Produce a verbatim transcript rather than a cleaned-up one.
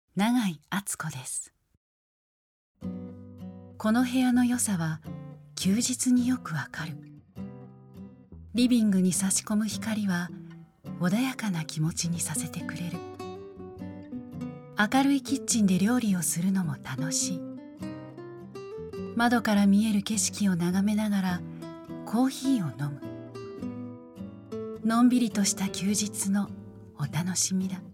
永井敦子です。この部屋の良さは休日によくわかる。リビングに差し込む光は穏やかな気持ちにさせてくれる。明るいキッチンで料理をするのも楽しい。窓から見える景色を眺めながらコーヒーを飲む。のんびりとした休日のお楽しみだ。